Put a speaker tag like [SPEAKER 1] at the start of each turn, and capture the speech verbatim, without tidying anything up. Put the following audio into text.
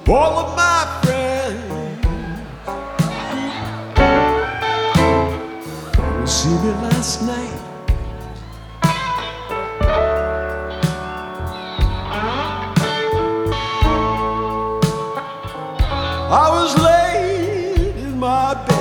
[SPEAKER 1] all of my friends. You see me last night, I was laid in my bed.